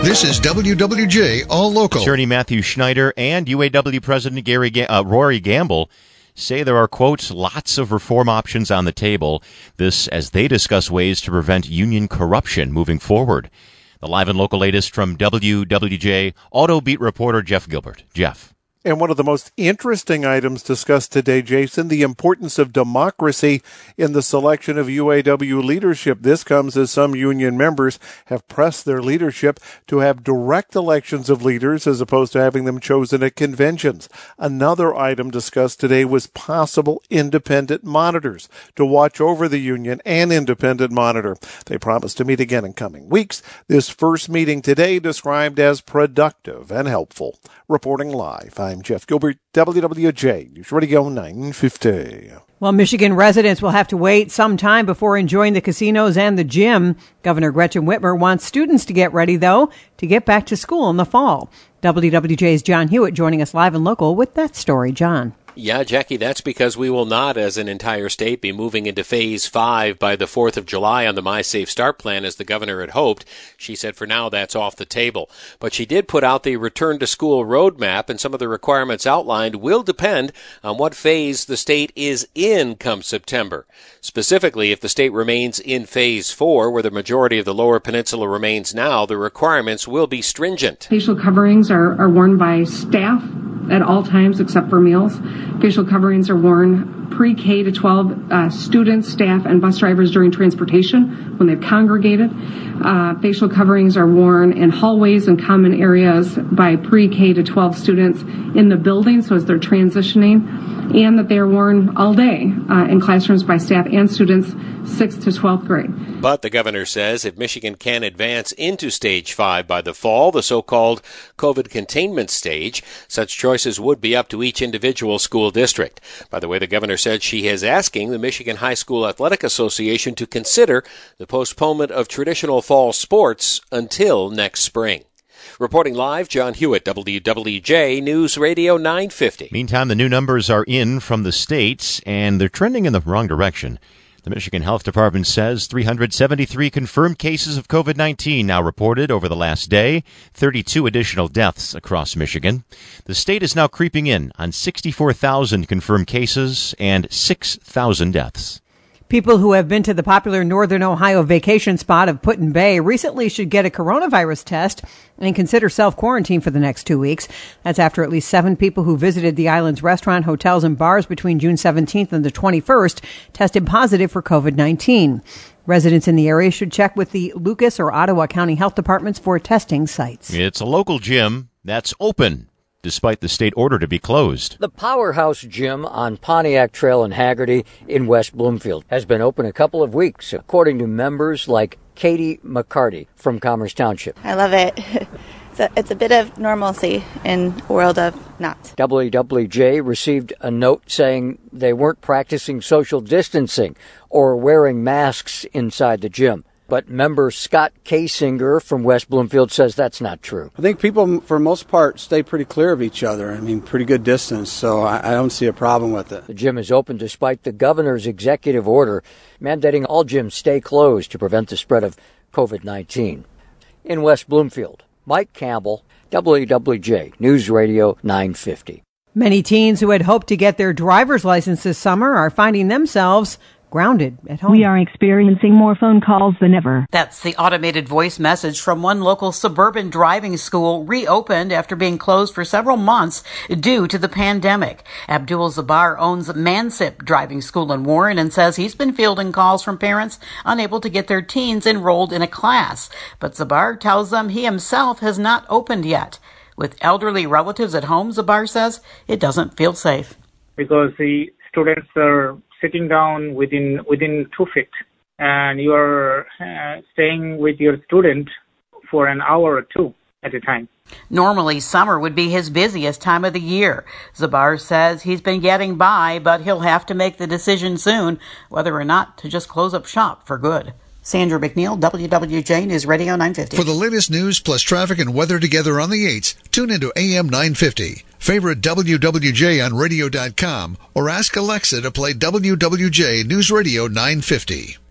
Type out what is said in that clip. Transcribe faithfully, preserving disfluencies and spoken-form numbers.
This is W W J All Local. Attorney Matthew Schneider and U A W President Gary Ga- uh, Rory Gamble say there are, quote, lots of reform options on the table. This as they discuss ways to prevent union corruption moving forward. The live and local latest from W W J Auto Beat reporter Jeff Gilbert. Jeff. And one of the most interesting items discussed today, Jason, the importance of democracy in the selection of U A W leadership. This comes as some union members have pressed their leadership to have direct elections of leaders as opposed to having them chosen at conventions. Another item discussed today was possible independent monitors to watch over the union and independent monitor. They promised to meet again in coming weeks. This first meeting today described as productive and helpful. Reporting live, I'm Jeff Gilbert, W W J News Radio nine fifty. Well, Michigan residents will have to wait some time before enjoying the casinos and the gym. Governor Gretchen Whitmer wants students to get ready, though, to get back to school in the fall. W W J's John Hewitt joining us live and local with that story. John. Yeah, Jackie, that's because we will not, as an entire state, be moving into phase five by the fourth of July on the My Safe Start plan as the governor had hoped. She said for now that's off the table. But she did put out the return to school roadmap, and some of the requirements outlined will depend on what phase the state is in come September. Specifically, if the state remains in phase four, where the majority of the lower peninsula remains now, the requirements will be stringent. Facial coverings are, are worn by staff at all times except for meals. Facial coverings are worn pre-K to twelve uh, students, staff, and bus drivers during transportation when they've congregated. Uh, facial coverings are worn in hallways and common areas by pre-K to twelve students in the building, so as they're transitioning, and that they are worn all day uh, in classrooms by staff and students sixth to twelfth grade. But the governor says if Michigan can advance into stage five by the fall, the so-called COVID containment stage, such choices would be up to each individual school district. By the way, the governor said she is asking the Michigan High School Athletic Association to consider the postponement of traditional fall sports until next spring. Reporting live, John Hewitt, W W J News Radio nine fifty. Meantime, the new numbers are in from the states, and they're trending in the wrong direction. The Michigan Health Department says three hundred seventy-three confirmed cases of COVID nineteen now reported over the last day, thirty-two additional deaths across Michigan. The state is now creeping in on sixty-four thousand confirmed cases and six thousand deaths. People who have been to the popular Northern Ohio vacation spot of Put in Bay recently should get a coronavirus test and consider self-quarantine for the next two weeks. That's after at least seven people who visited the island's restaurant, hotels, and bars between June seventeenth and the twenty-first tested positive for COVID nineteen. Residents in the area should check with the Lucas or Ottawa County Health Departments for testing sites. It's a local gym that's open, despite the state order to be closed. The Powerhouse Gym on Pontiac Trail in Hagerty in West Bloomfield has been open a couple of weeks, according to members like Katie McCarty from Commerce Township. I love it. It's a, it's a bit of normalcy in a world of not. W W J received a note saying they weren't practicing social distancing or wearing masks inside the gym. But member Scott Kasinger from West Bloomfield says that's not true. I think people, for the most part, stay pretty clear of each other. I mean, pretty good distance, so I, I don't see a problem with it. The gym is open despite the governor's executive order mandating all gyms stay closed to prevent the spread of COVID nineteen. In West Bloomfield, Mike Campbell, W W J News Radio nine fifty. Many teens who had hoped to get their driver's license this summer are finding themselves grounded at home. We are experiencing more phone calls than ever. That's the automated voice message from one local suburban driving school reopened after being closed for several months due to the pandemic. Abdul Zabar owns Mansip Driving School in Warren and says he's been fielding calls from parents unable to get their teens enrolled in a class. But Zabar tells them he himself has not opened yet. With elderly relatives at home, Zabar says it doesn't feel safe. Because the students are sitting down within within two feet, and you are uh, staying with your student for an hour or two at a time. Normally, summer would be his busiest time of the year. Zabar says he's been getting by, but he'll have to make the decision soon whether or not to just close up shop for good. Sandra McNeil, W W J News Radio nine fifty. For the latest news plus traffic and weather together on the eights, tune into A M nine fifty. Favorite W W J on radio dot com or ask Alexa to play W W J News Radio nine fifty.